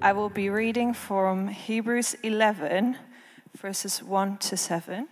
I will be reading from Hebrews 11, verses 1 to 7.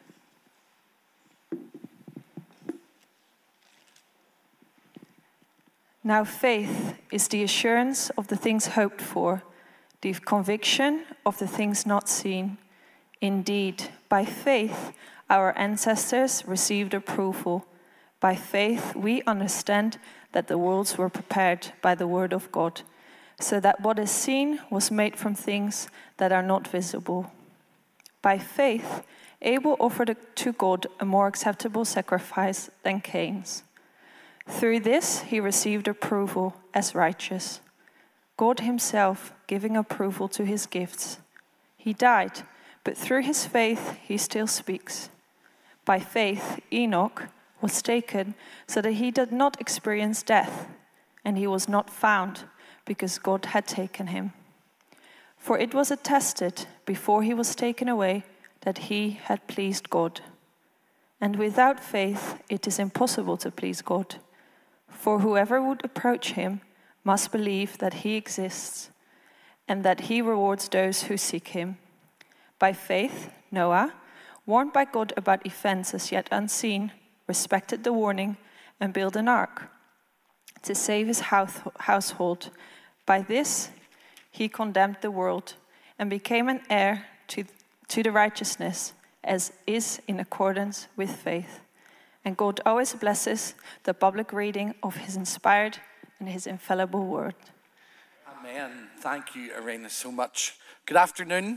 Now faith is the assurance of the things hoped for, the conviction of the things not seen. Indeed, by faith our ancestors received approval. By faith we understand that the worlds were prepared by the word of God, so that what is seen was made from things that are not visible. By faith Abel offered to God a more acceptable sacrifice than Cain's. Through this he received approval as righteous, God himself giving approval to his gifts. He died, but through his faith he still speaks. By faith Enoch was taken so that he did not experience death, and he was not found because God had taken him. For it was attested before he was taken away that he had pleased God. And without faith it is impossible to please God. For whoever would approach him must believe that he exists, and that he rewards those who seek him. By faith, Noah, warned by God about events as yet unseen, respected the warning and built an ark to save his household. By this, he condemned the world and became an heir to the righteousness as is in accordance with faith. And God always blesses the public reading of his inspired and his infallible word. Amen. Thank you, Irena, so much. Good afternoon.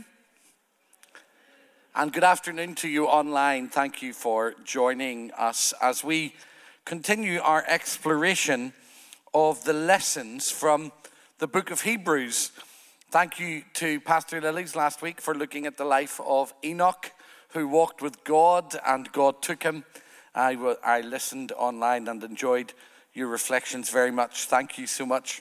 And good afternoon to you online. Thank you for joining us as we continue our exploration of the lessons from the book of Hebrews. Thank you to Pastor Lilies last week for looking at the life of Enoch, who walked with God and God took him. I listened online and enjoyed your reflections very much. Thank you so much.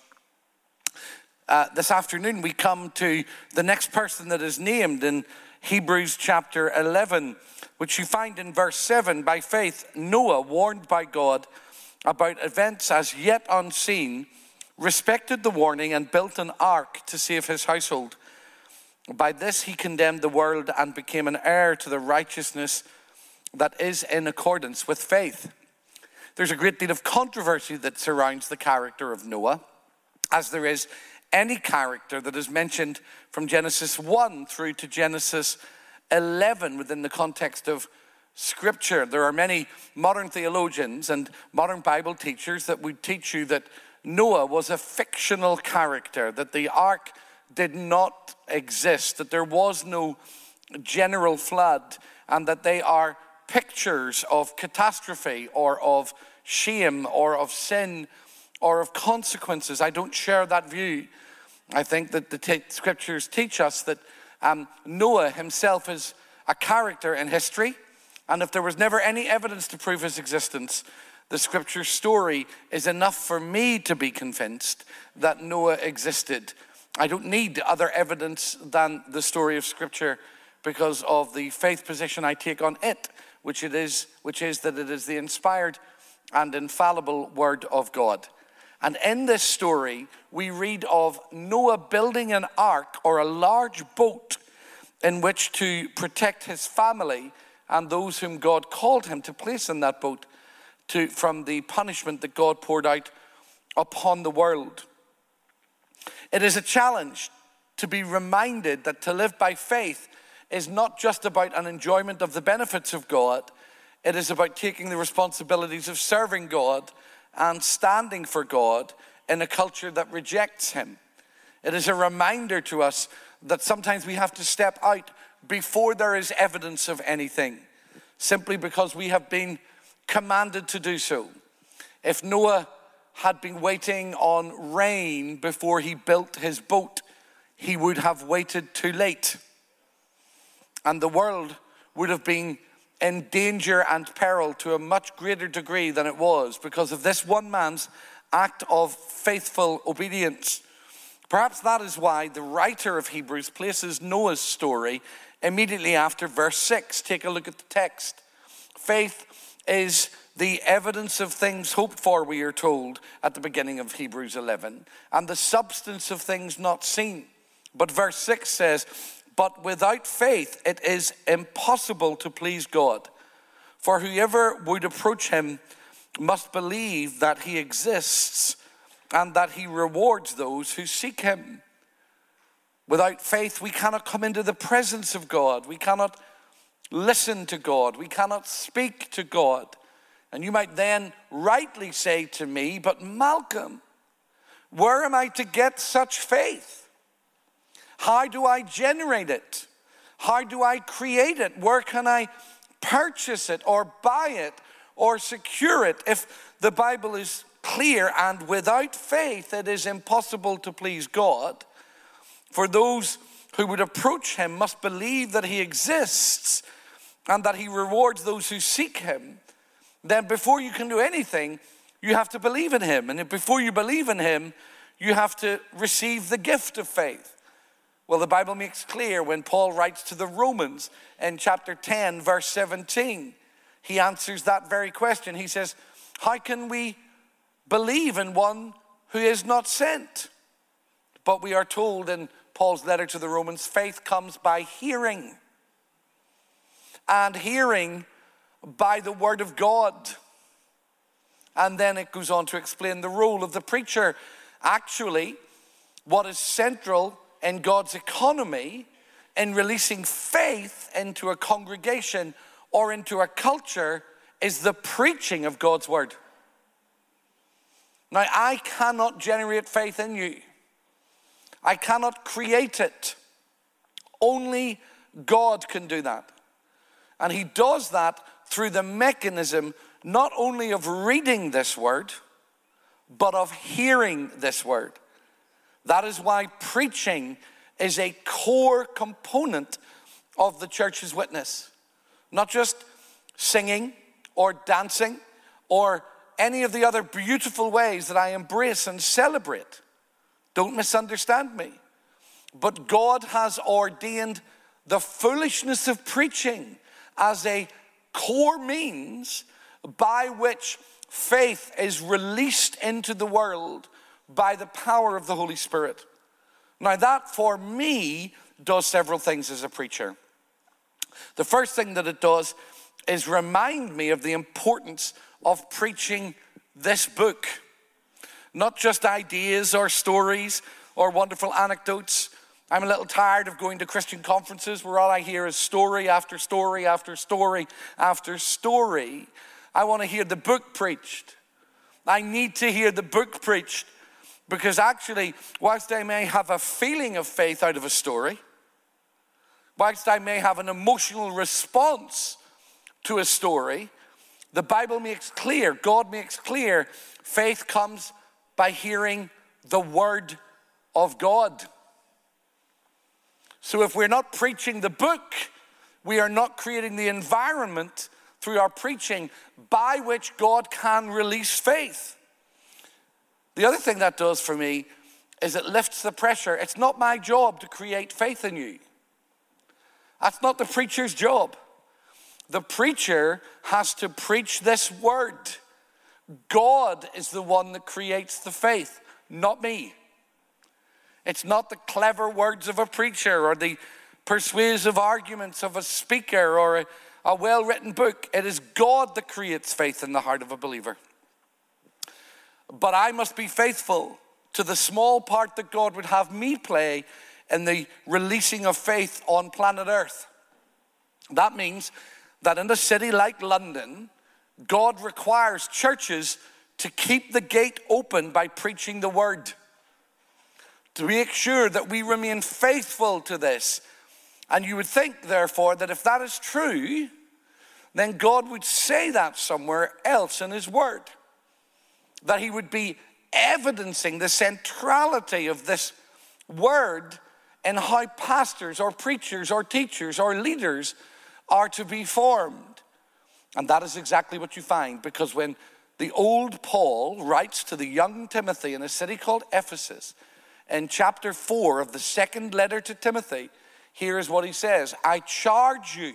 This afternoon we come to the next person that is named in Hebrews chapter 11, which you find in verse 7. By faith, Noah, warned by God about events as yet unseen, respected the warning and built an ark to save his household. By this he condemned the world and became an heir to the righteousness that is in accordance with faith. There's a great deal of controversy that surrounds the character of Noah, as there is any character that is mentioned from Genesis 1 through to Genesis 11 within the context of Scripture. There are many modern theologians and modern Bible teachers that would teach you that Noah was a fictional character, that the ark did not exist, that there was no general flood, and that they are pictures of catastrophe or of shame or of sin or of consequences. I don't share that view. I think that the scriptures teach us that Noah himself is a character in history, and if there was never any evidence to prove his existence, the scripture story is enough for me to be convinced that Noah existed. I don't need other evidence than the story of scripture because of the faith position I take on it, which is that it is the inspired and infallible word of God. And in this story, we read of Noah building an ark or a large boat in which to protect his family and those whom God called him to place in that boat from the punishment that God poured out upon the world. It is a challenge to be reminded that to live by faith is not just about an enjoyment of the benefits of God. It is about taking the responsibilities of serving God and standing for God in a culture that rejects him. It is a reminder to us that sometimes we have to step out before there is evidence of anything, simply because we have been commanded to do so. If Noah had been waiting on rain before he built his boat, he would have waited too late. And the world would have been in danger and peril to a much greater degree than it was because of this one man's act of faithful obedience. Perhaps that is why the writer of Hebrews places Noah's story immediately after verse 6. Take a look at the text. Faith is the evidence of things hoped for, we are told at the beginning of Hebrews 11, and the substance of things not seen. But verse 6 says, but without faith it is impossible to please God. For whoever would approach him must believe that he exists and that he rewards those who seek him. Without faith, we cannot come into the presence of God. We cannot listen to God. We cannot speak to God. And you might then rightly say to me, but Malcolm, where am I to get such faith? How do I generate it? How do I create it? Where can I purchase it or buy it or secure it? If the Bible is clear, and without faith it is impossible to please God, for those who would approach him must believe that he exists and that he rewards those who seek him, then before you can do anything, you have to believe in him. And before you believe in him, you have to receive the gift of faith. Well, the Bible makes clear when Paul writes to the Romans in chapter 10, verse 17, he answers that very question. He says, how can we believe in one who is not sent? But we are told in Paul's letter to the Romans, faith comes by hearing, and hearing by the word of God. And then it goes on to explain the role of the preacher. Actually, what is central in God's economy in releasing faith into a congregation or into a culture is the preaching of God's word. Now, I cannot generate faith in you. I cannot create it. Only God can do that. And he does that through the mechanism not only of reading this word, but of hearing this word. That is why preaching is a core component of the church's witness. Not just singing or dancing or any of the other beautiful ways that I embrace and celebrate. Don't misunderstand me. But God has ordained the foolishness of preaching as a core means by which faith is released into the world by the power of the Holy Spirit. Now that for me does several things as a preacher. The first thing that it does is remind me of the importance of preaching this book. Not just ideas or stories or wonderful anecdotes. I'm a little tired of going to Christian conferences where all I hear is story after story after story after story. I want to hear the book preached. I need to hear the book preached. Because actually, whilst I may have a feeling of faith out of a story, whilst I may have an emotional response to a story, the Bible makes clear, God makes clear, faith comes by hearing the word of God. So if we're not preaching the book, we are not creating the environment through our preaching by which God can release faith. The other thing that does for me is it lifts the pressure. It's not my job to create faith in you. That's not the preacher's job. The preacher has to preach this word. God is the one that creates the faith, not me. It's not the clever words of a preacher or the persuasive arguments of a speaker or a well-written book. It is God that creates faith in the heart of a believer. But I must be faithful to the small part that God would have me play in the releasing of faith on planet Earth. That means that in a city like London, God requires churches to keep the gate open by preaching the word. To make sure that we remain faithful to this. And you would think, therefore, that if that is true, then God would say that somewhere else in his word. That he would be evidencing the centrality of this word in how pastors or preachers or teachers or leaders are to be formed. And that is exactly what you find, because when the old Paul writes to the young Timothy in a city called Ephesus, in chapter 4 of the second letter to Timothy, here is what he says: I charge you,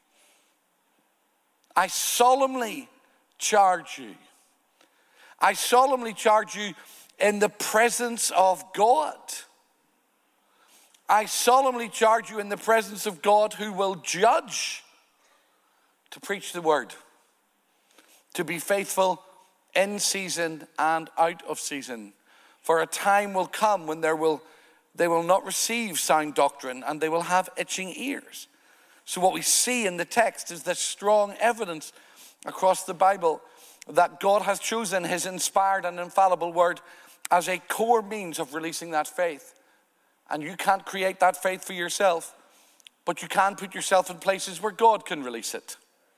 I solemnly charge you. I solemnly charge you in the presence of God I solemnly charge you in the presence of God who will judge, to preach the word, to be faithful in season and out of season. For a time will come when they will not receive sound doctrine, and they will have itching ears. So what we see in the text is this strong evidence across the Bible that God has chosen his inspired and infallible word as a core means of releasing that faith. And you can't create that faith for yourself, but you can put yourself in places where God can release it.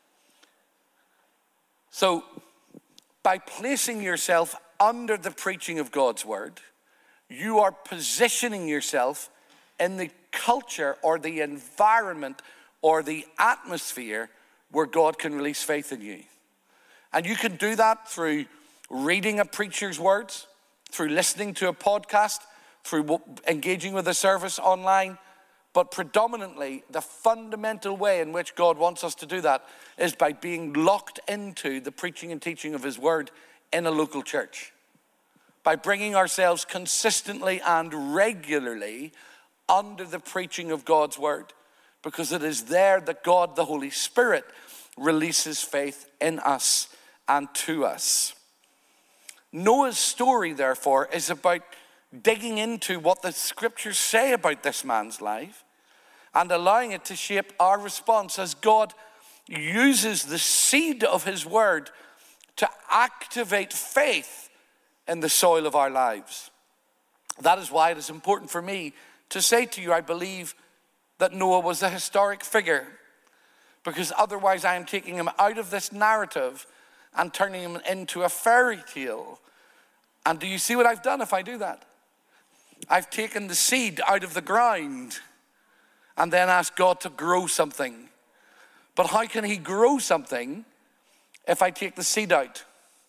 So, by placing yourself under the preaching of God's word, you are positioning yourself in the culture or the environment or the atmosphere where God can release faith in you. And you can do that through reading a preacher's words, through listening to a podcast, through engaging with a service online. But predominantly, the fundamental way in which God wants us to do that is by being locked into the preaching and teaching of his word in a local church. By bringing ourselves consistently and regularly under the preaching of God's word. Because it is there that God, the Holy Spirit, releases faith in us and to us. Noah's story, therefore, is about digging into what the scriptures say about this man's life and allowing it to shape our response as God uses the seed of his word to activate faith in the soil of our lives. That is why it is important for me to say to you, I believe that Noah was a historic figure, because otherwise I am taking him out of this narrative and turning him into a fairy tale. And do you see what I've done if I do that? I've taken the seed out of the ground and then asked God to grow something. But how can he grow something if I take the seed out?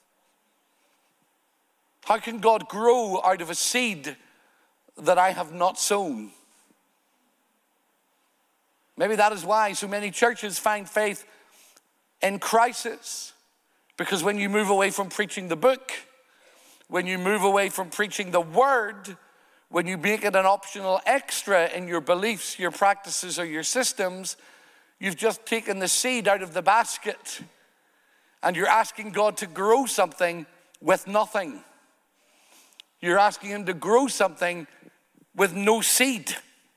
How can God grow out of a seed that I have not sown? Maybe that is why so many churches find faith in crisis. Because when you move away from preaching the book, when you move away from preaching the word, when you make it an optional extra in your beliefs, your practices, or your systems, you've just taken the seed out of the basket and you're asking God to grow something with nothing. You're asking him to grow something with no seed.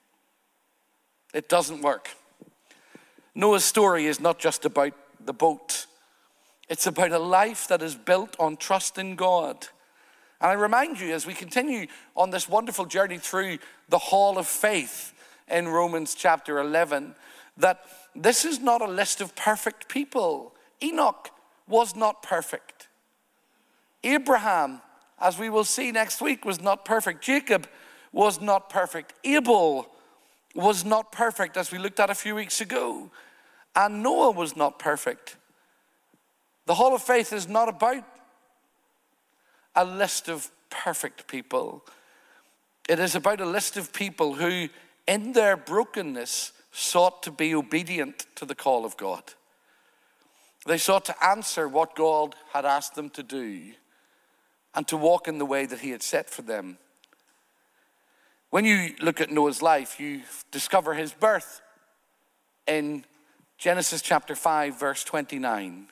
It doesn't work. Noah's story is not just about the boat. It's about a life that is built on trust in God. And I remind you, as we continue on this wonderful journey through the hall of faith in Romans chapter 11, that this is not a list of perfect people. Enoch was not perfect. Abraham, as we will see next week, was not perfect. Jacob was not perfect. Abel was not perfect, as we looked at a few weeks ago. And Noah was not perfect. The hall of faith is not about a list of perfect people. It is about a list of people who, in their brokenness, sought to be obedient to the call of God. They sought to answer what God had asked them to do and to walk in the way that he had set for them. When you look at Noah's life, you discover his birth in Genesis chapter 5, verse 29.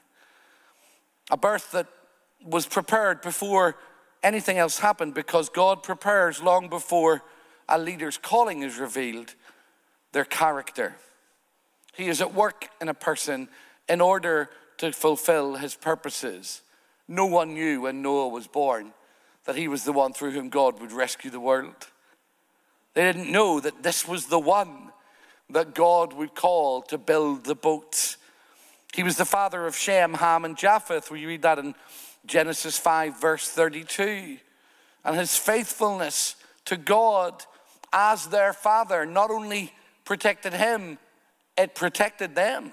A birth that was prepared before anything else happened, because God prepares long before a leader's calling is revealed, their character. He is at work in a person in order to fulfill his purposes. No one knew when Noah was born that he was the one through whom God would rescue the world. They didn't know that this was the one that God would call to build the boat. He was the father of Shem, Ham, and Japheth. We read that in Genesis 5, verse 32. And his faithfulness to God as their father not only protected him, it protected them.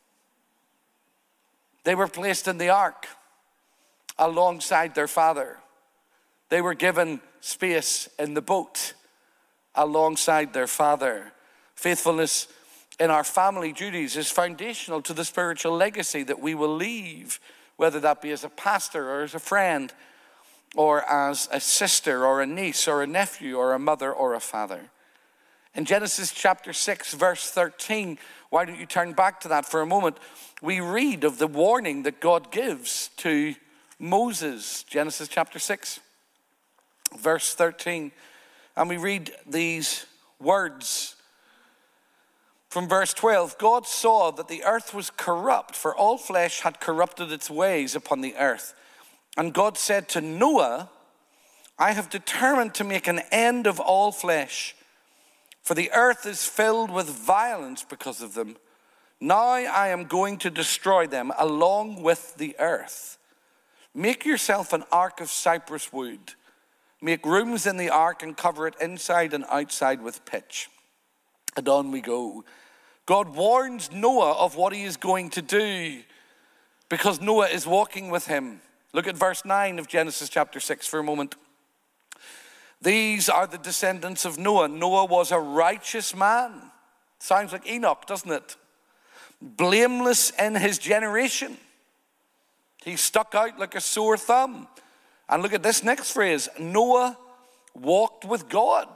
They were placed in the ark alongside their father. They were given space in the boat alongside their father. Faithfulness in our family duties is foundational to the spiritual legacy that we will leave, whether that be as a pastor or as a friend or as a sister or a niece or a nephew or a mother or a father. In Genesis chapter 6, verse 13, why don't you turn back to that for a moment? We read of the warning that God gives to Moses. Genesis chapter 6, verse 13. And we read these words from verse 12. God saw that the earth was corrupt, for all flesh had corrupted its ways upon the earth. And God said to Noah, I have determined to make an end of all flesh, for the earth is filled with violence because of them. Now I am going to destroy them along with the earth. Make yourself an ark of cypress wood. Make rooms in the ark and cover it inside and outside with pitch. And on we go. God warns Noah of what he is going to do because Noah is walking with him. Look at verse 9 of Genesis chapter 6 for a moment. These are the descendants of Noah. Noah was a righteous man. Sounds like Enoch, doesn't it? Blameless in his generation. He stuck out like a sore thumb. And look at this next phrase. Noah walked with God.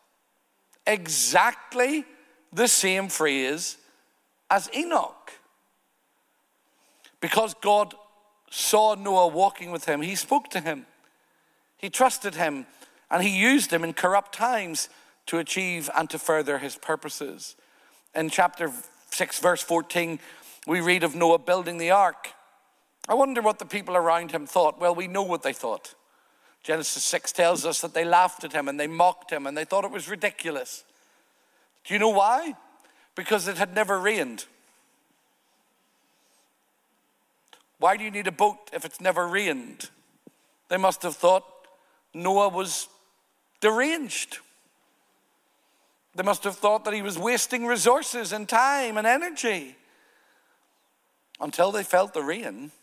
Exactly the same phrase as Enoch. Because God saw Noah walking with him, he spoke to him. He trusted him. And he used him in corrupt times to achieve and to further his purposes. In chapter 6, verse 14, we read of Noah building the ark. I wonder what the people around him thought. Well, we know what they thought. Genesis 6 tells us that they laughed at him and they mocked him and they thought it was ridiculous. Do you know why? Because it had never rained. Why do you need a boat if it's never rained? They must have thought Noah was deranged. They must have thought that he was wasting resources and time and energy until they felt the rain.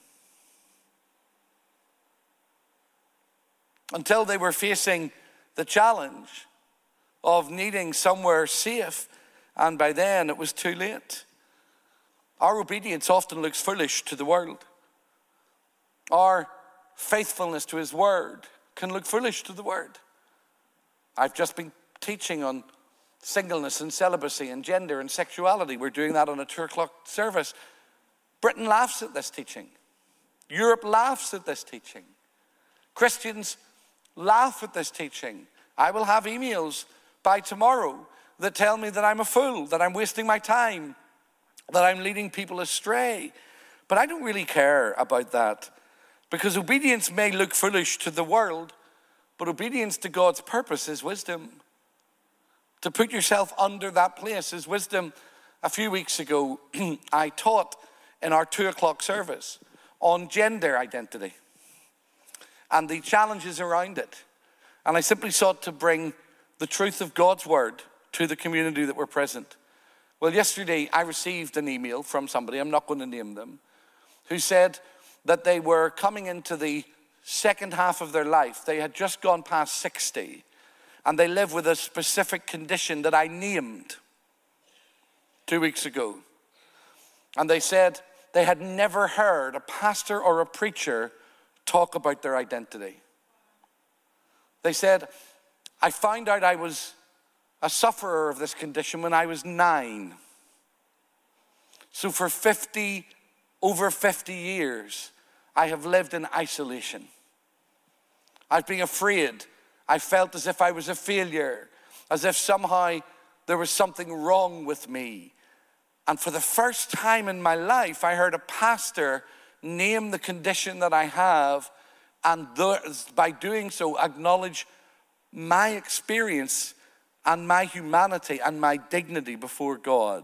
Until they were facing the challenge of needing somewhere safe, and by then it was too late. Our obedience often looks foolish to the world. Our faithfulness to his word can look foolish to the word. I've just been teaching on singleness and celibacy and gender and sexuality. We're doing that on a 2:00 service. Britain laughs at this teaching. Europe laughs at this teaching. Christians laugh at this teaching. I will have emails by tomorrow that tell me that I'm a fool, that I'm wasting my time, that I'm leading people astray. But I don't really care about that, because obedience may look foolish to the world, but obedience to God's purpose is wisdom. To put yourself under that place is wisdom. A few weeks ago, I taught in our 2:00 service on gender identity and the challenges around it. And I simply sought to bring the truth of God's word to the community that were present. Well, yesterday I received an email from somebody, I'm not going to name them, who said that they were coming into the second half of their life. They had just gone past 60, and they live with a specific condition that I named 2 weeks ago. And they said they had never heard a pastor or a preacher talk about their identity. They said, I found out I was a sufferer of this condition when I was 9. So for over 50 years, I have lived in isolation. I've been afraid. I felt as if I was a failure, as if somehow there was something wrong with me. And for the first time in my life, I heard a pastor name the condition that I have, and by doing so, acknowledge my experience and my humanity and my dignity before God.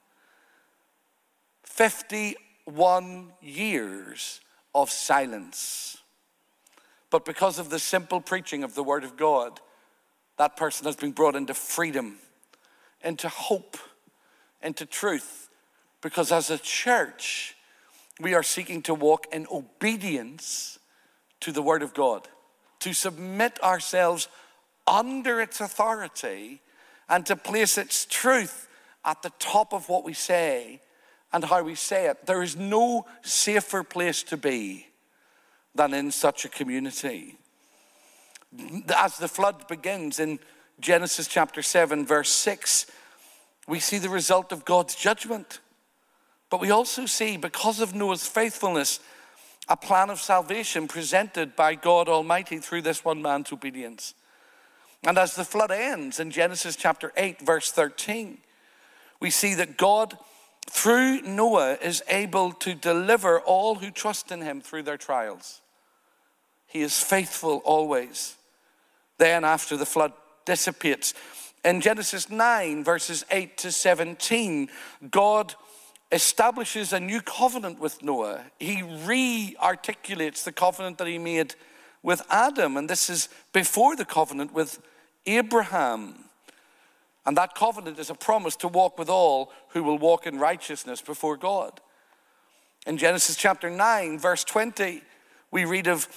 51 years of silence. But because of the simple preaching of the word of God, that person has been brought into freedom, into hope, into truth. Because as a church, we are seeking to walk in obedience to the word of God, to submit ourselves under its authority and to place its truth at the top of what we say and how we say it. There is no safer place to be than in such a community. As the flood begins in Genesis chapter 7, verse 6, we see the result of God's judgment. But we also see, because of Noah's faithfulness, a plan of salvation presented by God Almighty through this one man's obedience. And as the flood ends in Genesis chapter 8, verse 13, we see that God, through Noah, is able to deliver all who trust in him through their trials. He is faithful always. Then after the flood dissipates, in Genesis 9, verses 8 to 17, God establishes a new covenant with Noah. He re-articulates the covenant that he made with Adam, and this is before the covenant with Abraham. And that covenant is a promise to walk with all who will walk in righteousness before God. In Genesis chapter 9, verse 20, we read of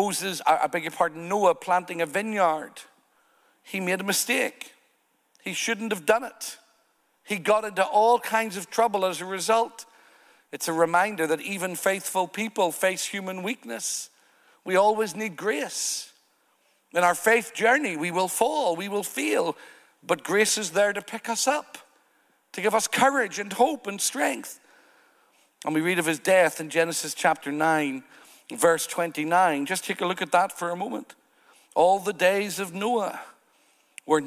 Noah planting a vineyard. He made a mistake. He shouldn't have done it. He got into all kinds of trouble as a result. It's a reminder that even faithful people face human weakness. We always need grace. In our faith journey, we will fall, we will fail, but grace is there to pick us up, to give us courage and hope and strength. And we read of his death in Genesis chapter 9, verse 29. Just take a look at that for a moment. All the days of Noah were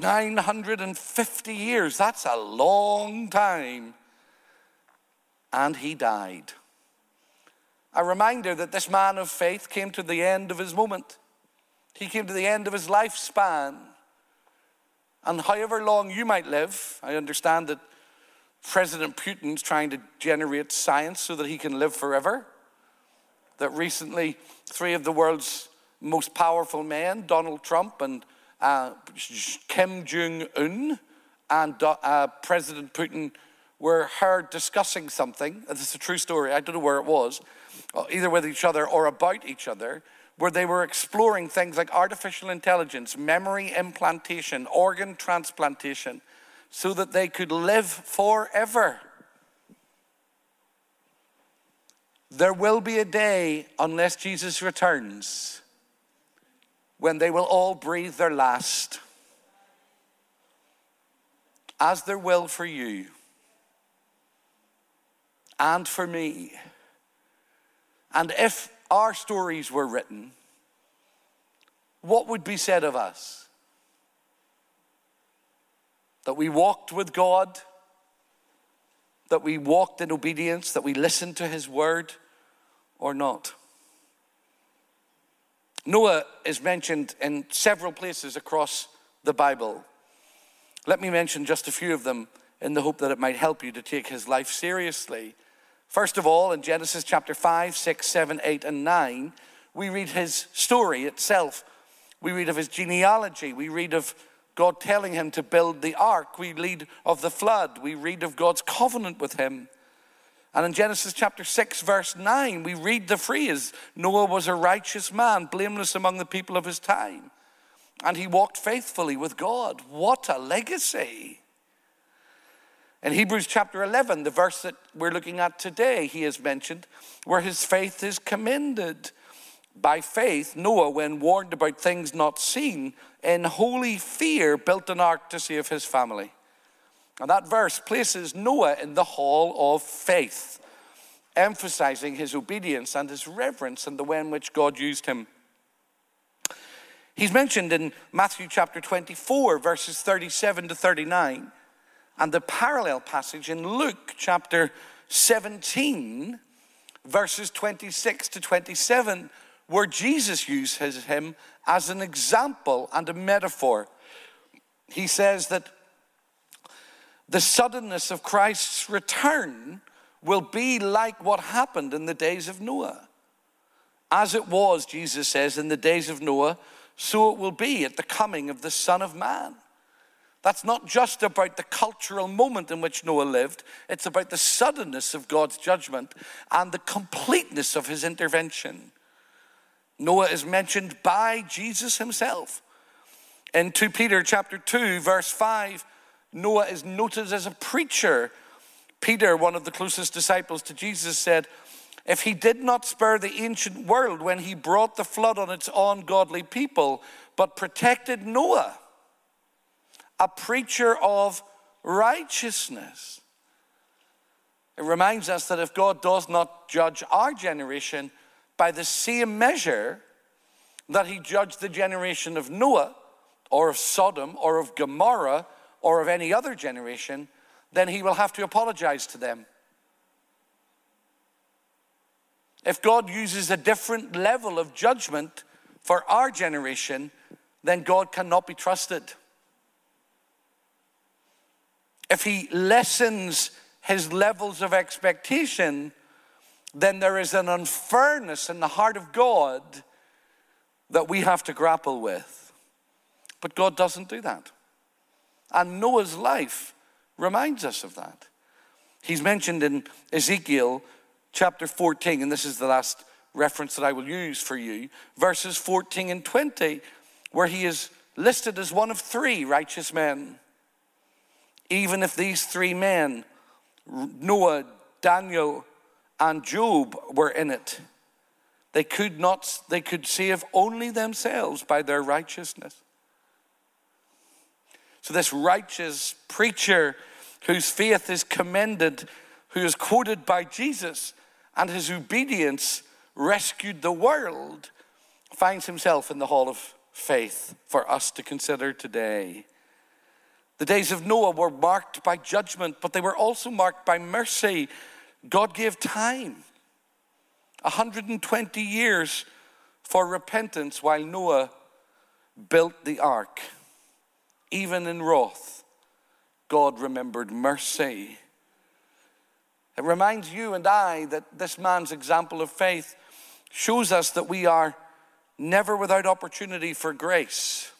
950 years. That's a long time. And he died. A reminder that this man of faith came to the end of his moment. He came to the end of his lifespan. And however long you might live, I understand that President Putin's trying to generate science so that he can live forever. That recently, 3 of the world's most powerful men, Donald Trump and Kim Jong-un and President Putin, were heard discussing something. This is a true story. I don't know where it was, either with each other or about each other, where they were exploring things like artificial intelligence, memory implantation, organ transplantation, so that they could live forever. There will be a day, unless Jesus returns, when they will all breathe their last, as there will for you and for me. And if our stories were written, what would be said of us? That we walked with God, that we walked in obedience, that we listened to his word, or not? Noah is mentioned in several places across the Bible. Let me mention just a few of them in the hope that it might help you to take his life seriously. First of all, in Genesis chapter 5, 6, 7, 8, and 9, we read his story itself. We read of his genealogy. We read of God telling him to build the ark. We read of the flood. We read of God's covenant with him. And in Genesis chapter 6, verse 9, we read the phrase, Noah was a righteous man, blameless among the people of his time. And he walked faithfully with God. What a legacy. In Hebrews chapter 11, the verse that we're looking at today, he is mentioned, where his faith is commended. By faith, Noah, when warned about things not seen, in holy fear built an ark to save his family. And that verse places Noah in the hall of faith, emphasizing his obedience and his reverence and the way in which God used him. He's mentioned in Matthew chapter 24, verses 37 to 39, and the parallel passage in Luke chapter 17, verses 26 to 27, where Jesus uses him as an example and a metaphor. He says that the suddenness of Christ's return will be like what happened in the days of Noah. As it was, Jesus says, in the days of Noah, so it will be at the coming of the Son of Man. That's not just about the cultural moment in which Noah lived. It's about the suddenness of God's judgment and the completeness of his intervention. Noah is mentioned by Jesus himself. In 2 Peter chapter 2, verse 5, Noah is noted as a preacher. Peter, one of the closest disciples to Jesus, said, if he did not spare the ancient world when he brought the flood on its ungodly people, but protected Noah, a preacher of righteousness. It reminds us that if God does not judge our generation by the same measure that he judged the generation of Noah, or of Sodom, or of Gomorrah, or of any other generation, then he will have to apologize to them. If God uses a different level of judgment for our generation, then God cannot be trusted. If he lessens his levels of expectation, then there is an unfairness in the heart of God that we have to grapple with. But God doesn't do that. And Noah's life reminds us of that. He's mentioned in Ezekiel chapter 14, and this is the last reference that I will use for you, verses 14 and 20, where he is listed as one of three righteous men. Even if these three men, Noah, Daniel, and Job, were in it, they could save only themselves by their righteousness. So this righteous preacher whose faith is commended, who is quoted by Jesus, and his obedience rescued the world, finds himself in the hall of faith for us to consider today. The days of Noah were marked by judgment, but they were also marked by mercy. God gave time, 120 years for repentance while Noah built the ark. Even in wrath, God remembered mercy. It reminds you and I that this man's example of faith shows us that we are never without opportunity for grace.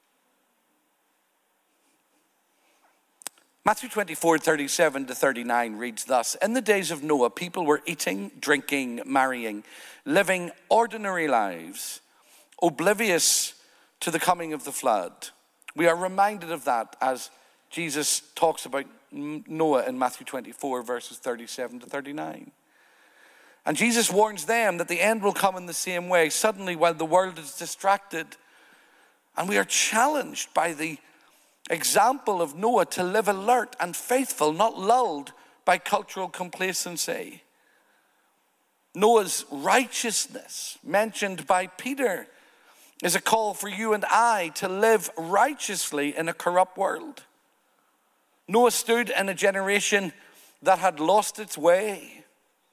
Matthew 24:37-39 reads thus: In the days of Noah, people were eating, drinking, marrying, living ordinary lives, oblivious to the coming of the flood. We are reminded of that as Jesus talks about Noah in Matthew 24, verses 37-39. And Jesus warns them that the end will come in the same way, suddenly while the world is distracted. And we are challenged by the example of Noah to live alert and faithful, not lulled by cultural complacency. Noah's righteousness, mentioned by Peter, is a call for you and I to live righteously in a corrupt world. Noah stood in a generation that had lost its way.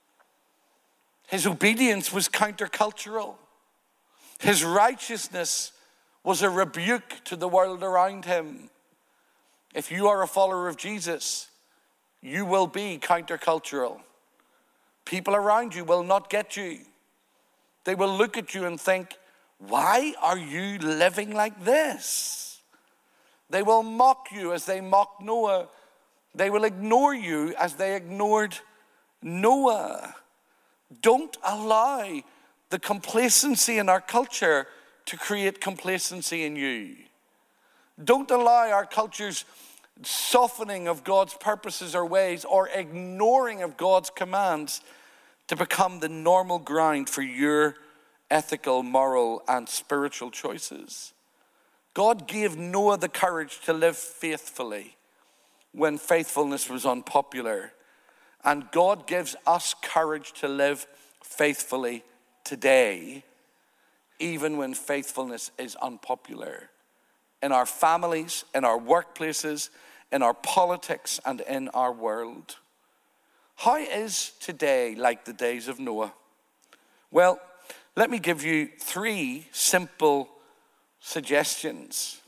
His obedience was countercultural. His righteousness was a rebuke to the world around him. If you are a follower of Jesus, you will be countercultural. People around you will not get you. They will look at you and think, why are you living like this? They will mock you as they mocked Noah. They will ignore you as they ignored Noah. Don't allow the complacency in our culture to create complacency in you. Don't allow our culture's softening of God's purposes or ways or ignoring of God's commands to become the normal ground for your ethical, moral, and spiritual choices. God gave Noah the courage to live faithfully when faithfulness was unpopular. And God gives us courage to live faithfully today, even when faithfulness is unpopular. In our families, in our workplaces, in our politics, and in our world. How is today like the days of Noah? Well, let me give you 3 simple suggestions.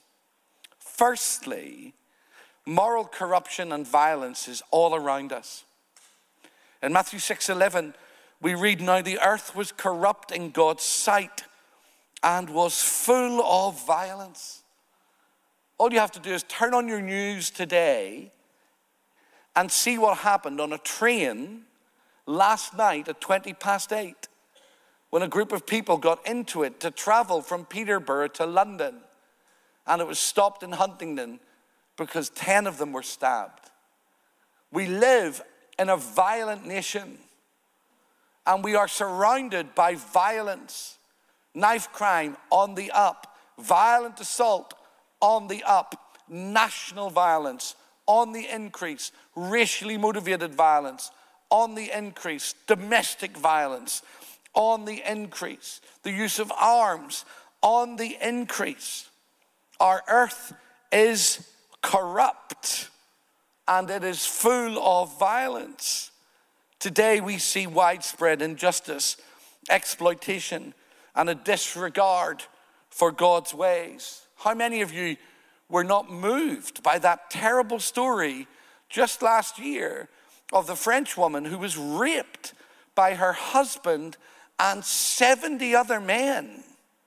Firstly, moral corruption and violence is all around us. In Matthew 6:11, we read, "Now the earth was corrupt in God's sight and was full of violence." All you have to do is turn on your news today and see what happened on a train last night at 8:20 when a group of people got into it to travel from Peterborough to London. And it was stopped in Huntingdon because 10 of them were stabbed. We live in a violent nation, and we are surrounded by violence. Knife crime on the up, violent assault on the up, national violence on the increase, racially motivated violence on the increase, domestic violence on the increase, the use of arms on the increase. Our earth is corrupt and it is full of violence. Today we see widespread injustice, exploitation, and a disregard for God's ways. How many of you were not moved by that terrible story just last year of the French woman who was raped by her husband and 70 other men?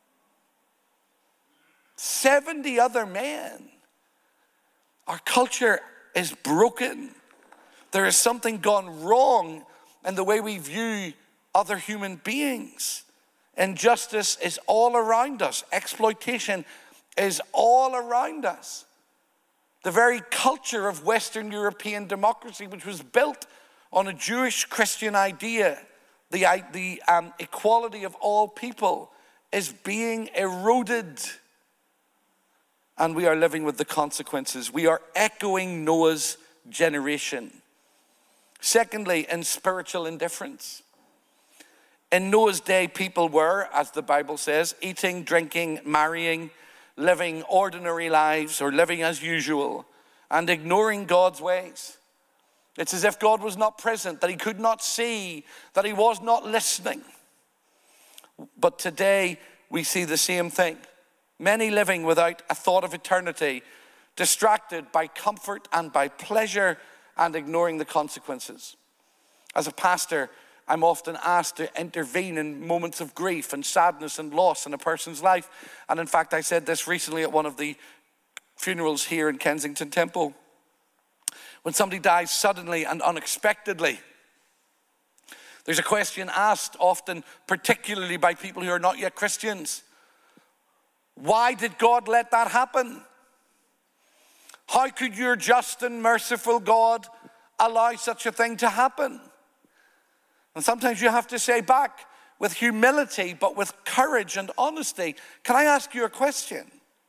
70 other men. Our culture is broken. There is something gone wrong in the way we view other human beings. Injustice is all around us. Exploitation is all around us. The very culture of Western European democracy, which was built on a Jewish Christian idea, the equality of all people, is being eroded. And we are living with the consequences. We are echoing Noah's generation. Secondly, in spiritual indifference. In Noah's day, people were, as the Bible says, eating, drinking, marrying, living ordinary lives or living as usual and ignoring God's ways. It's as if God was not present, that he could not see, that he was not listening. But today we see the same thing. Many living without a thought of eternity, distracted by comfort and by pleasure and ignoring the consequences. As a pastor, I'm often asked to intervene in moments of grief and sadness and loss in a person's life. And in fact, I said this recently at one of the funerals here in Kensington Temple. When somebody dies suddenly and unexpectedly, there's a question asked often, particularly by people who are not yet Christians. Why did God let that happen? How could your just and merciful God allow such a thing to happen? And sometimes you have to say back with humility, but with courage and honesty, can I ask you a question?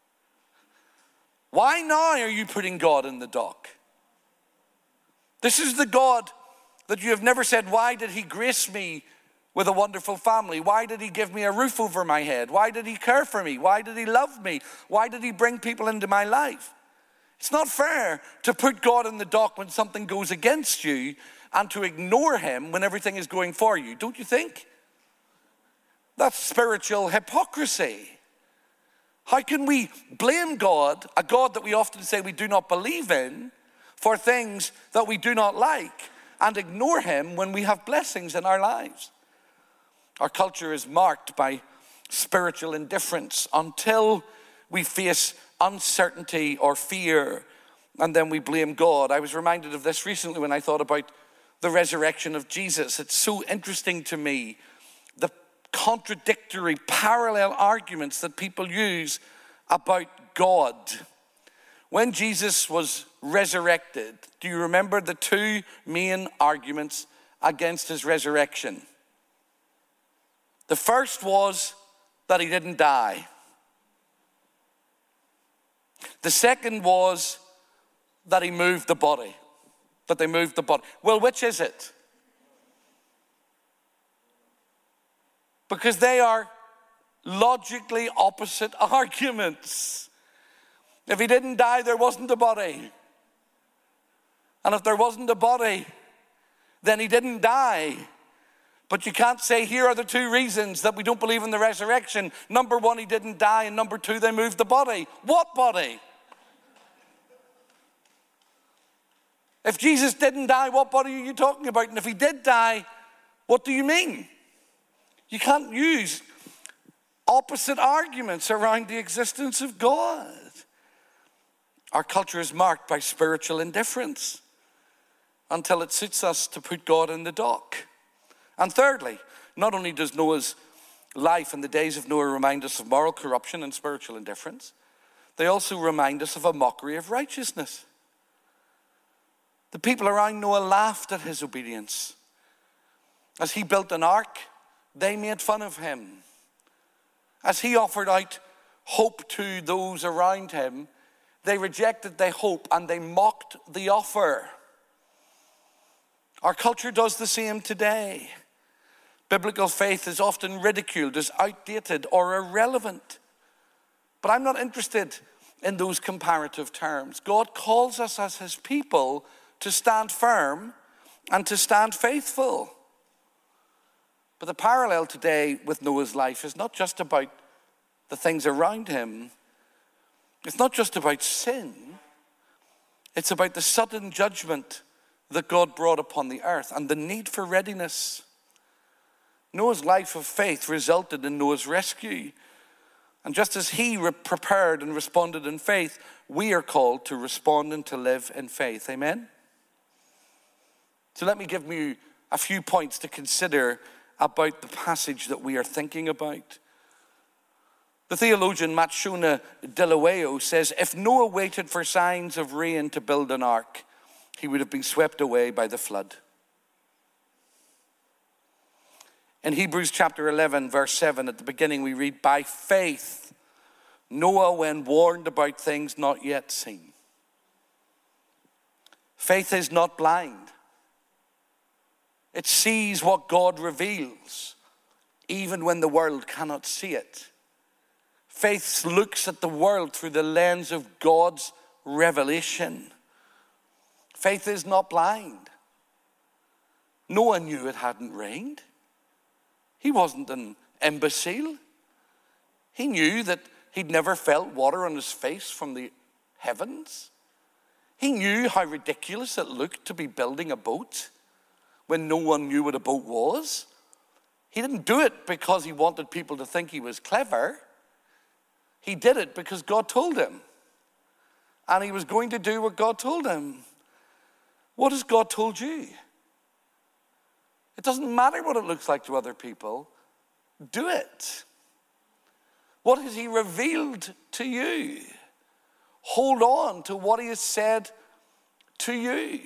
Why now are you putting God in the dock? This is the God that you have never said, why did he grace me with a wonderful family? Why did he give me a roof over my head? Why did he care for me? Why did he love me? Why did he bring people into my life? It's not fair to put God in the dock when something goes against you and to ignore him when everything is going for you. Don't you think? That's spiritual hypocrisy. How can we blame God, a God that we often say we do not believe in, for things that we do not like, and ignore him when we have blessings in our lives? Our culture is marked by spiritual indifference until we face uncertainty or fear, and then we blame God. I was reminded of this recently when I thought about the resurrection of Jesus. It's so interesting to me, the contradictory, parallel arguments that people use about God. When Jesus was resurrected, do you remember the two main arguments against his resurrection? The first was that he didn't die. The second was that he moved the body. That they moved the body. Well, which is it? Because they are logically opposite arguments. If he didn't die, there wasn't a body. And if there wasn't a body, then he didn't die. But you can't say, here are the two reasons that we don't believe in the resurrection. Number one, he didn't die, and number two, they moved the body. What body? If Jesus didn't die, what body are you talking about? And if he did die, what do you mean? You can't use opposite arguments around the existence of God. Our culture is marked by spiritual indifference until it suits us to put God in the dock. And thirdly, not only does Noah's life and the days of Noah remind us of moral corruption and spiritual indifference, they also remind us of a mockery of righteousness. The people around Noah laughed at his obedience. As he built an ark, they made fun of him. As he offered out hope to those around him, they rejected the hope, and they mocked the offer. Our culture does the same today. Biblical faith is often ridiculed as outdated or irrelevant. But I'm not interested in those comparative terms. God calls us as his people to stand firm and to stand faithful. But the parallel today with Noah's life is not just about the things around him. It's not just about sin. It's about the sudden judgment that God brought upon the earth and the need for readiness. Noah's life of faith resulted in Noah's rescue. And just as he prepared and responded in faith, we are called to respond and to live in faith. Amen? So let me give you a few points to consider about the passage that we are thinking about. The theologian Matshona Delaweo says, if Noah waited for signs of rain to build an ark, he would have been swept away by the flood. In Hebrews chapter 11, verse 7, at the beginning we read, by faith, Noah, when warned about things not yet seen. Faith is not blind. It sees what God reveals, even when the world cannot see it. Faith looks at the world through the lens of God's revelation. Faith is not blind. Noah knew it hadn't rained. He wasn't an imbecile. He knew that he'd never felt water on his face from the heavens. He knew how ridiculous it looked to be building a boat when no one knew what a boat was. He didn't do it because he wanted people to think he was clever. He did it because God told him. And he was going to do what God told him. What has God told you? It doesn't matter what it looks like to other people. Do it. What has he revealed to you? Hold on to what he has said to you.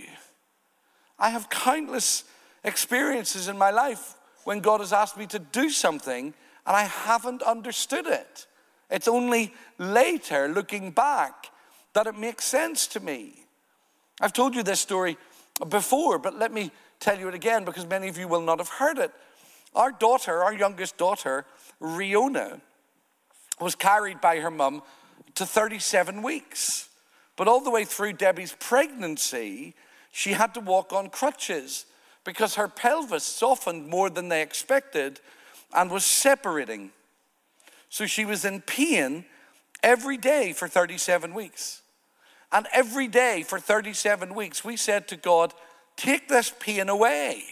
I have countless experiences in my life when God has asked me to do something and I haven't understood it. It's only later, looking back, that it makes sense to me. I've told you this story before, but let me tell you it again because many of you will not have heard it. Our daughter, our youngest daughter, Riona, was carried by her mum to 37 weeks. But all the way through Debbie's pregnancy, she had to walk on crutches because her pelvis softened more than they expected and was separating. So she was in pain every day for 37 weeks. And every day for 37 weeks, we said to God, take this pain away.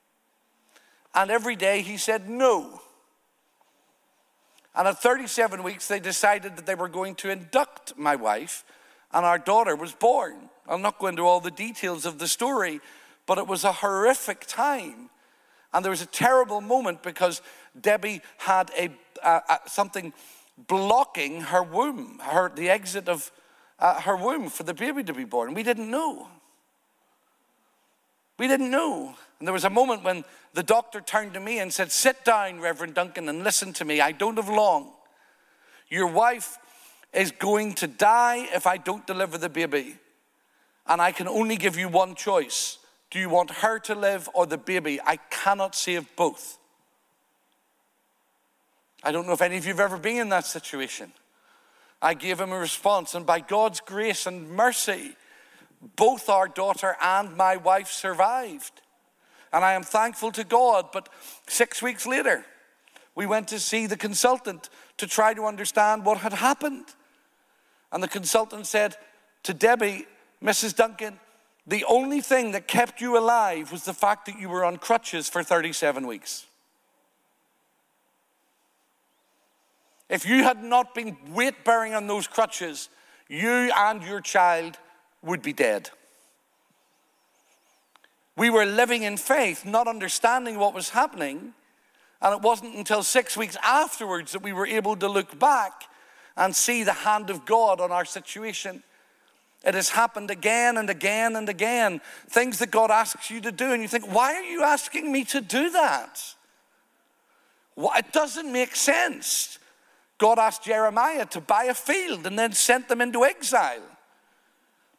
And every day he said no. And at 37 weeks, they decided that they were going to induct my wife, and our daughter was born. I'll not go into all the details of the story, but it was a horrific time. And there was a terrible moment because Debbie had something blocking her womb, the exit of her womb for the baby to be born. We didn't know. We didn't know. And there was a moment when the doctor turned to me and said, sit down, Reverend Duncan, and listen to me. I don't have long. Your wife is going to die if I don't deliver the baby. And I can only give you one choice. Do you want her to live or the baby? I cannot save both. I don't know if any of you have ever been in that situation. I gave him a response, and by God's grace and mercy, both our daughter and my wife survived. And I am thankful to God. But 6 weeks later, we went to see the consultant to try to understand what had happened. And the consultant said to Debbie, Mrs. Duncan, the only thing that kept you alive was the fact that you were on crutches for 37 weeks. If you had not been weight-bearing on those crutches, you and your child would be dead. We were living in faith, not understanding what was happening, and it wasn't until 6 weeks afterwards that we were able to look back and see the hand of God on our situation. It has happened again and again and again. Things that God asks you to do, and you think, why are you asking me to do that? Well, it doesn't make sense. God asked Jeremiah to buy a field and then sent them into exile.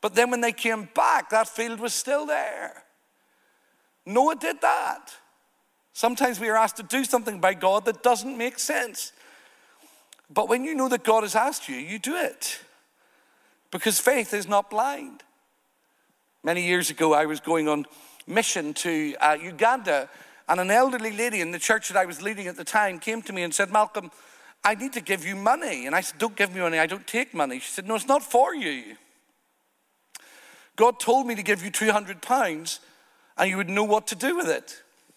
But then when they came back, that field was still there. Noah did that. Sometimes we are asked to do something by God that doesn't make sense. But when you know that God has asked you, you do it. Because faith is not blind. Many years ago, I was going on mission to Uganda, and an elderly lady in the church that I was leading at the time came to me and said, Malcolm, I need to give you money. And I said, don't give me money, I don't take money. She said, no, it's not for you. God told me to give you £200 and you would know what to do with it.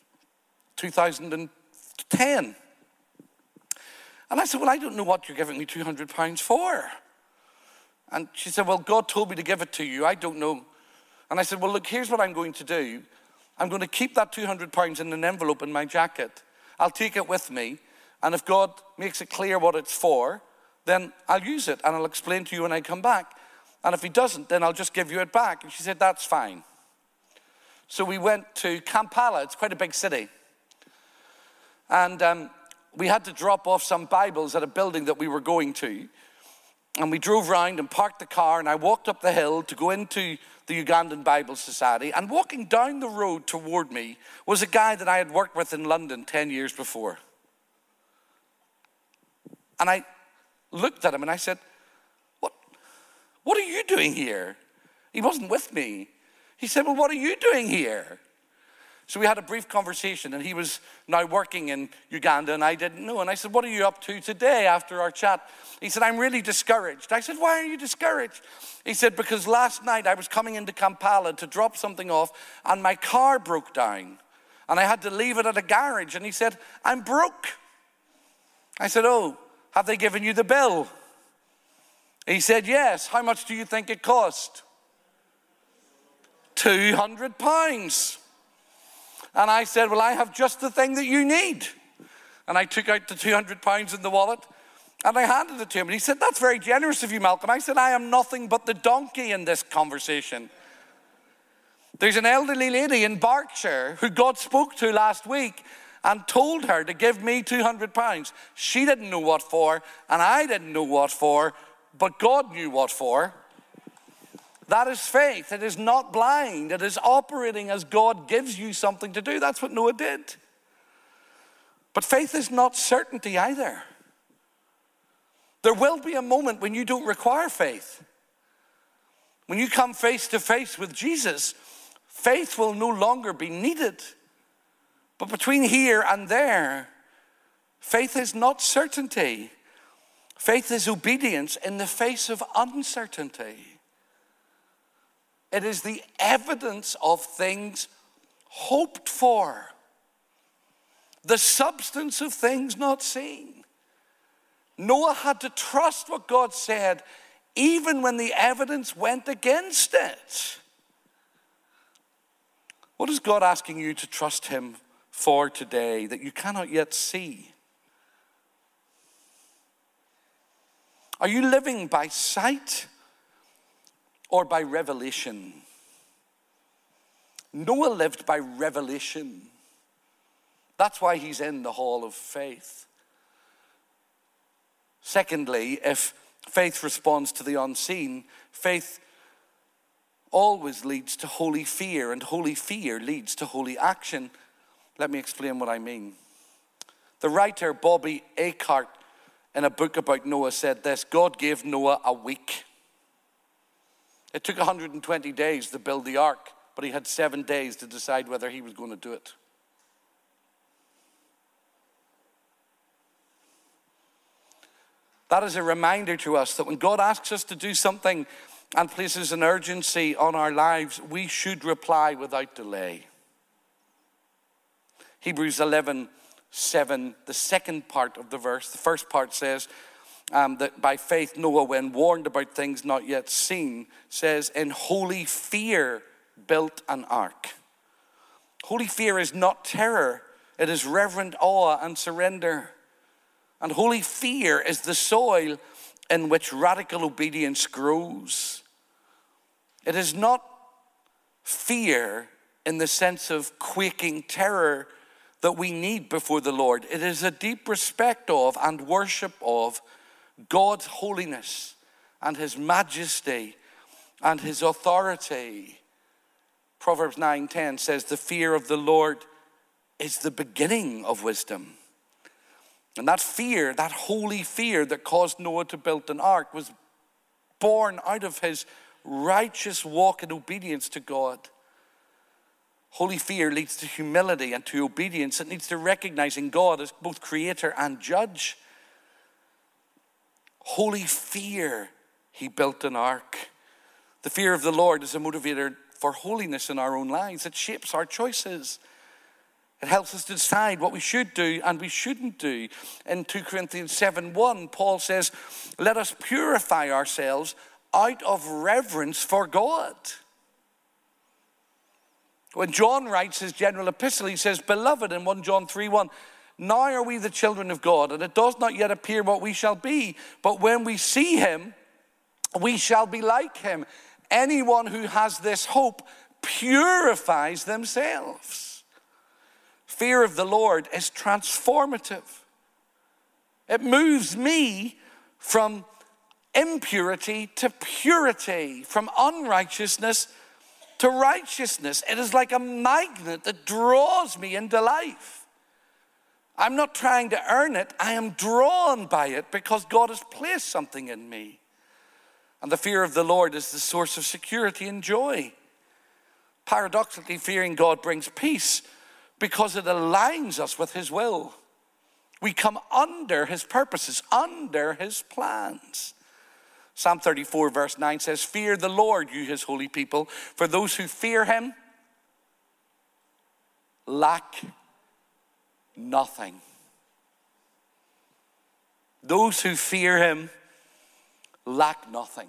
2010. And I said, well, I don't know what you're giving me £200 for. And she said, well, God told me to give it to you. I don't know. And I said, well, look, here's what I'm going to do. I'm going to keep that £200 in an envelope in my jacket. I'll take it with me. And if God makes it clear what it's for, then I'll use it and I'll explain to you when I come back. And if he doesn't, then I'll just give you it back. And she said, that's fine. So we went to Kampala. It's quite a big city. And we had to drop off some Bibles at a building that we were going to. And we drove around and parked the car, and I walked up the hill to go into the Ugandan Bible Society. And walking down the road toward me was a guy that I had worked with in London 10 years before. And I looked at him and I said, what are you doing here? He wasn't with me. He said, well, what are you doing here? So we had a brief conversation, and he was now working in Uganda, and I didn't know. And I said, what are you up to today after our chat? He said, I'm really discouraged. I said, why are you discouraged? He said, because last night I was coming into Kampala to drop something off, and my car broke down, and I had to leave it at a garage. And he said, I'm broke. I said, oh, have they given you the bill? He said, yes. How much do you think it cost? £200. And I said, well, I have just the thing that you need. And I took out the £200 in the wallet and I handed it to him. And he said, that's very generous of you, Malcolm. I said, I am nothing but the donkey in this conversation. There's an elderly lady in Berkshire who God spoke to last week and told her to give me £200. She didn't know what for, and I didn't know what for, but God knew what for. That is faith. It is not blind. It is operating as God gives you something to do. That's what Noah did. But faith is not certainty either. There will be a moment when you don't require faith. When you come face to face with Jesus, faith will no longer be needed. But between here and there, faith is not certainty. Faith is obedience in the face of uncertainty. It is the evidence of things hoped for, the substance of things not seen. Noah had to trust what God said, even when the evidence went against it. What is God asking you to trust him for today that you cannot yet see? Are you living by sight or by revelation? Noah lived by revelation. That's why he's in the hall of faith. Secondly, if faith responds to the unseen, faith always leads to holy fear, and holy fear leads to holy action. Let me explain what I mean. The writer Bobby Eckhart, in a book about Noah, said this: God gave Noah a week. It took 120 days to build the ark, but he had 7 days to decide whether he was going to do it. That is a reminder to us that when God asks us to do something and places an urgency on our lives, we should reply without delay. Hebrews 11:7, the second part of the verse. The first part says that by faith Noah, when warned about things not yet seen, says, in holy fear built an ark. Holy fear is not terror. It is reverent awe and surrender. And holy fear is the soil in which radical obedience grows. It is not fear in the sense of quaking terror that we need before the Lord. It is a deep respect of and worship of God's holiness and his majesty and his authority. Proverbs 9:10 says, the fear of the Lord is the beginning of wisdom. And that fear, that holy fear that caused Noah to build an ark, was born out of his righteous walk in obedience to God. Holy fear leads to humility and to obedience. It leads to recognizing God as both creator and judge. Holy fear, he built an ark. The fear of the Lord is a motivator for holiness in our own lives. It shapes our choices. It helps us to decide what we should do and we shouldn't do. In 2 Corinthians 7:1, Paul says, let us purify ourselves out of reverence for God. When John writes his general epistle, he says, beloved, in 1 John 3:1, now are we the children of God, and it does not yet appear what we shall be, but when we see him, we shall be like him. Anyone who has this hope purifies themselves. Fear of the Lord is transformative. It moves me from impurity to purity, from unrighteousness to righteousness. It is like a magnet that draws me into life. I'm not trying to earn it. I am drawn by it because God has placed something in me. And the fear of the Lord is the source of security and joy. Paradoxically, fearing God brings peace because it aligns us with his will. We come under his purposes, under his plans. Psalm 34 verse 9 says, fear the Lord, you his holy people, for those who fear him lack nothing. Those who fear him lack nothing.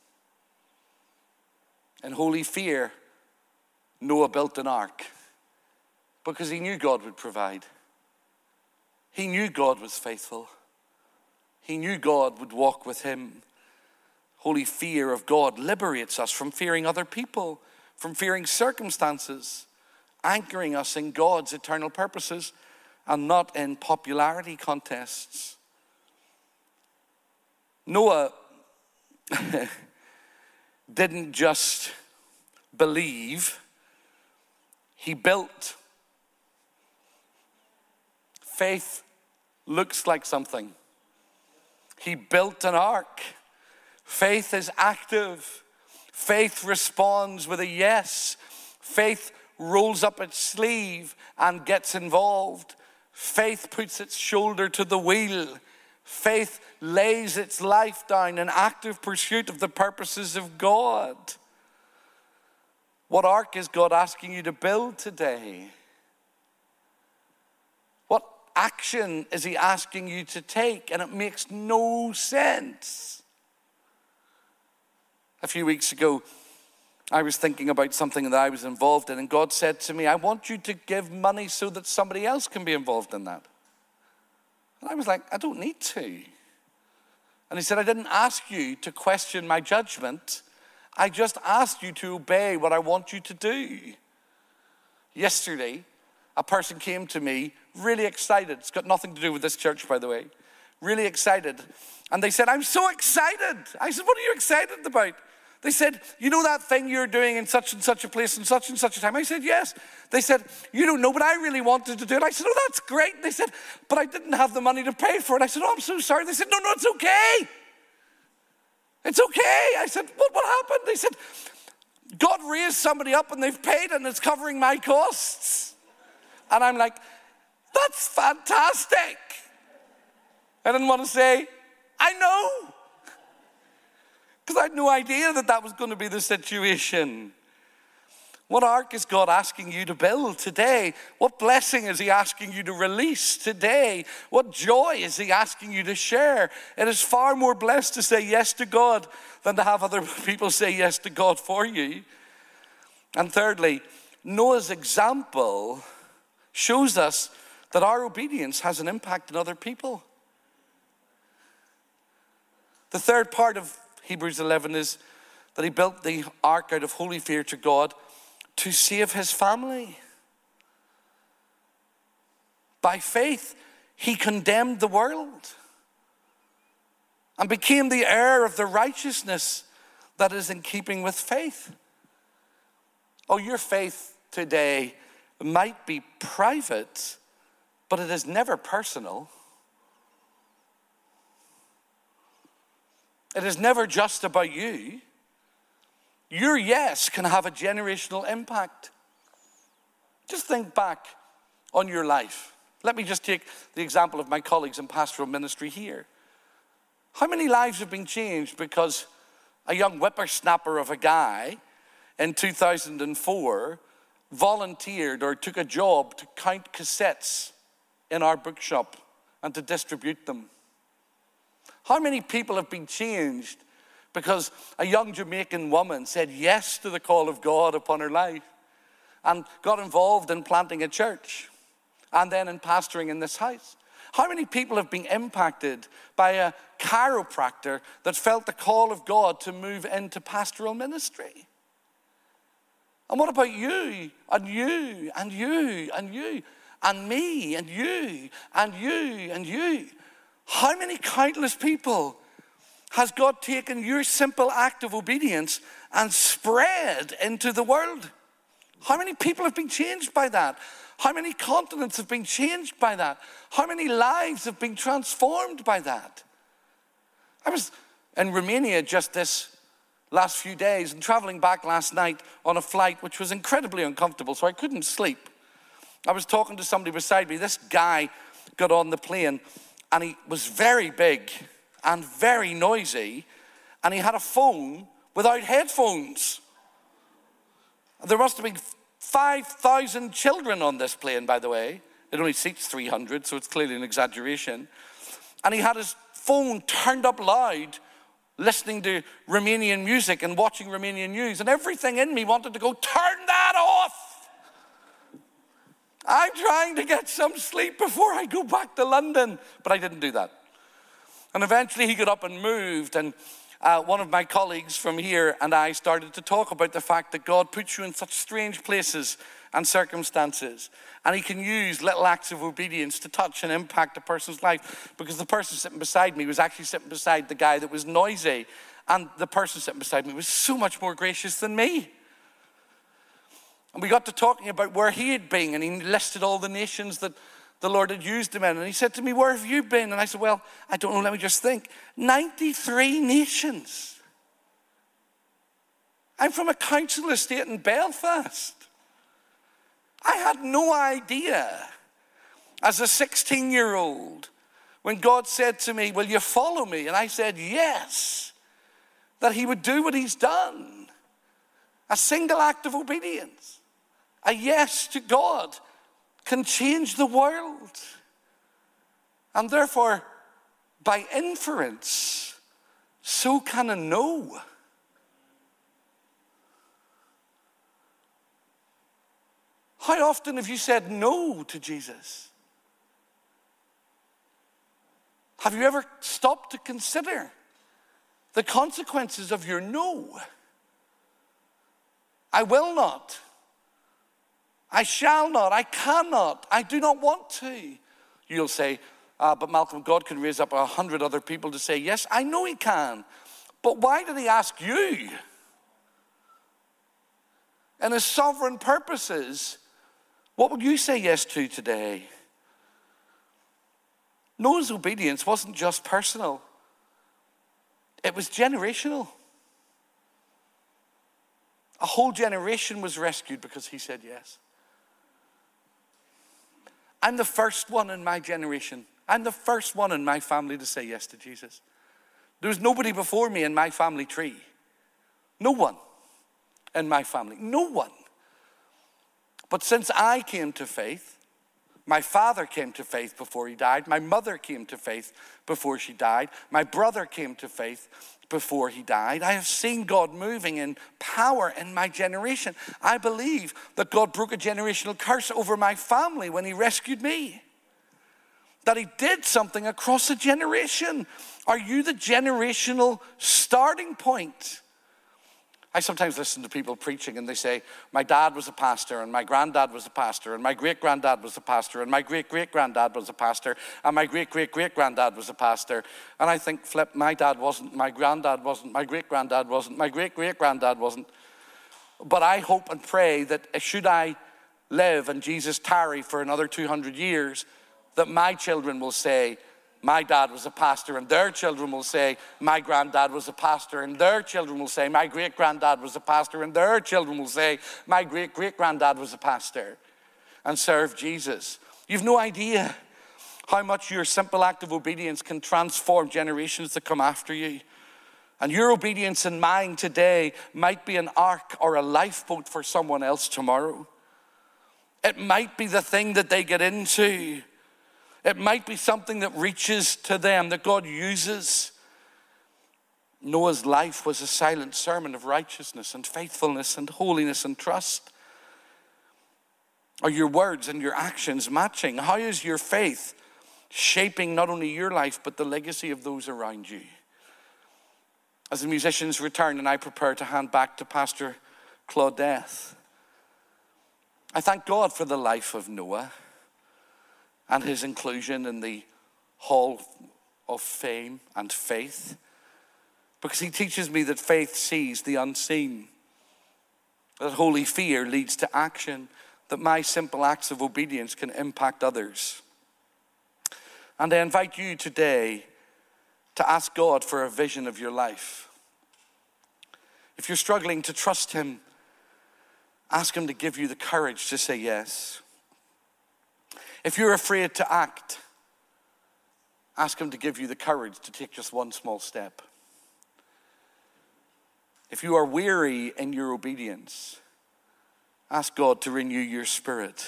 In holy fear, Noah built an ark because he knew God would provide. He knew God was faithful. He knew God would walk with him. Holy fear of God liberates us from fearing other people, from fearing circumstances, anchoring us in God's eternal purposes and not in popularity contests. Noah didn't just believe, he built. Faith looks like something. He built an ark. Faith is active. Faith responds with a yes. Faith rolls up its sleeve and gets involved. Faith puts its shoulder to the wheel. Faith lays its life down in active pursuit of the purposes of God. What ark is God asking you to build today? What action is he asking you to take? And it makes no sense. A few weeks ago, I was thinking about something that I was involved in, and God said to me, I want you to give money so that somebody else can be involved in that. And I was like, I don't need to. And he said, I didn't ask you to question my judgment. I just asked you to obey what I want you to do. Yesterday, a person came to me really excited. It's got nothing to do with this church, by the way. Really excited. And they said, I'm so excited. I said, what are you excited about? They said, you know that thing you're doing in such and such a place in such and such a time? I said, yes. They said, you don't know, but I really wanted to do it. I said, oh, that's great. They said, but I didn't have the money to pay for it. I said, oh, I'm so sorry. They said, no, it's okay. It's okay. I said, what happened? They said, God raised somebody up and they've paid and it's covering my costs. And I'm like, that's fantastic. I didn't want to say, I know. Because I had no idea that was going to be the situation. What ark is God asking you to build today? What blessing is he asking you to release today? What joy is he asking you to share? It is far more blessed to say yes to God than to have other people say yes to God for you. And thirdly, Noah's example shows us that our obedience has an impact on other people. The third part of Hebrews 11 is that he built the ark out of holy fear to God to save his family. By faith, he condemned the world and became the heir of the righteousness that is in keeping with faith. Oh, your faith today might be private, but it is never personal. It is never just about you. Your yes can have a generational impact. Just think back on your life. Let me just take the example of my colleagues in pastoral ministry here. How many lives have been changed because a young whippersnapper of a guy in 2004 volunteered or took a job to count cassettes in our bookshop and to distribute them? How many people have been changed because a young Jamaican woman said yes to the call of God upon her life and got involved in planting a church and then in pastoring in this house? How many people have been impacted by a chiropractor that felt the call of God to move into pastoral ministry? And what about you, and you, and you, and you, and me, and you, and you, and you? How many countless people has God taken your simple act of obedience and spread into the world? How many people have been changed by that? How many continents have been changed by that? How many lives have been transformed by that? I was in Romania just this last few days and traveling back last night on a flight which was incredibly uncomfortable, so I couldn't sleep. I was talking to somebody beside me. This guy got on the plane and he was very big and very noisy, and he had a phone without headphones. There must have been 5,000 children on this plane, by the way. It only seats 300, so it's clearly an exaggeration. And he had his phone turned up loud, listening to Romanian music and watching Romanian news, and everything in me wanted to go, turn that off. I'm trying to get some sleep before I go back to London, but I didn't do that. And eventually he got up and moved, and one of my colleagues from here and I started to talk about the fact that God puts you in such strange places and circumstances, and he can use little acts of obedience to touch and impact a person's life, because the person sitting beside me was actually sitting beside the guy that was noisy, and the person sitting beside me was so much more gracious than me. And we got to talking about where he had been, and he listed all the nations that the Lord had used him in. And he said to me, where have you been? And I said, well, I don't know, let me just think. 93 nations. I'm from a council estate in Belfast. I had no idea as a 16-year-old when God said to me, will you follow me? And I said, yes, that he would do what he's done. A single act of obedience, a yes to God, can change the world. And therefore, by inference, so can a no. How often have you said no to Jesus? Have you ever stopped to consider the consequences of your no? I will not. I shall not, I cannot, I do not want to. You'll say, but Malcolm, God can raise up 100 other people to say, yes, I know he can. But why did he ask you? And his sovereign purposes, what would you say yes to today? Noah's obedience wasn't just personal. It was generational. A whole generation was rescued because he said yes. I'm the first one in my generation. I'm the first one in my family to say yes to Jesus. There was nobody before me in my family tree. No one in my family. No one. But since I came to faith, my father came to faith before he died. My mother came to faith before she died. My brother came to faith before he died. I have seen God moving in power in my generation. I believe that God broke a generational curse over my family when he rescued me. That he did something across a generation. Are you the generational starting point? I sometimes listen to people preaching and they say, my dad was a pastor and my granddad was a pastor and my great-granddad was a pastor and my great-great-granddad was a pastor and my great-great-great-granddad was a pastor. And I think, flip, my dad wasn't, my granddad wasn't, my great-granddad wasn't, my great-great-granddad wasn't. But I hope and pray that should I live and Jesus tarry for another 200 years, that my children will say, my dad was a pastor, and their children will say, my granddad was a pastor, and their children will say, my great-granddad was a pastor, and their children will say, my great-great-granddad was a pastor, and serve Jesus. You've no idea how much your simple act of obedience can transform generations that come after you. And your obedience and mine today might be an ark or a lifeboat for someone else tomorrow. It might be the thing that they get into. It might be something that reaches to them, that God uses. Noah's life was a silent sermon of righteousness and faithfulness and holiness and trust. Are your words and your actions matching? How is your faith shaping not only your life, but the legacy of those around you? As the musicians return and I prepare to hand back to Pastor Claudette, I thank God for the life of Noah and his inclusion in the hall of fame and faith, because he teaches me that faith sees the unseen, that holy fear leads to action, that my simple acts of obedience can impact others. And I invite you today to ask God for a vision of your life. If you're struggling to trust him, ask him to give you the courage to say yes. If you're afraid to act, ask him to give you the courage to take just one small step. If you are weary in your obedience, ask God to renew your spirit.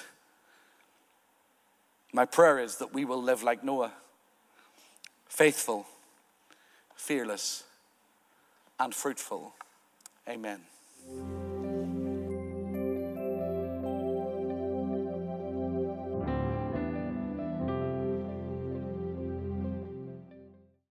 My prayer is that we will live like Noah, faithful, fearless, and fruitful. Amen.